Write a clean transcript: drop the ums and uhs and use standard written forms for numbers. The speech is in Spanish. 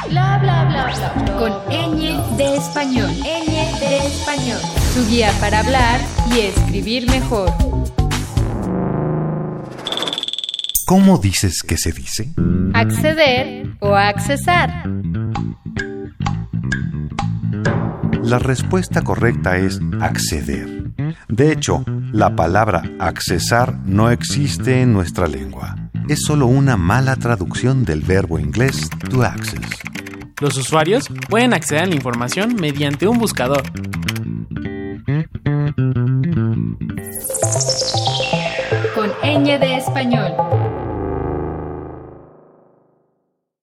Bla bla bla bla. Con ñ de español. ñ de español. Su guía para hablar y escribir mejor. ¿Cómo dices que se dice? Acceder o accesar. La respuesta correcta es acceder. De hecho, la palabra accesar no existe en nuestra lengua. Es solo una mala traducción del verbo inglés to access. Los usuarios pueden acceder a la información mediante un buscador. Con ñ de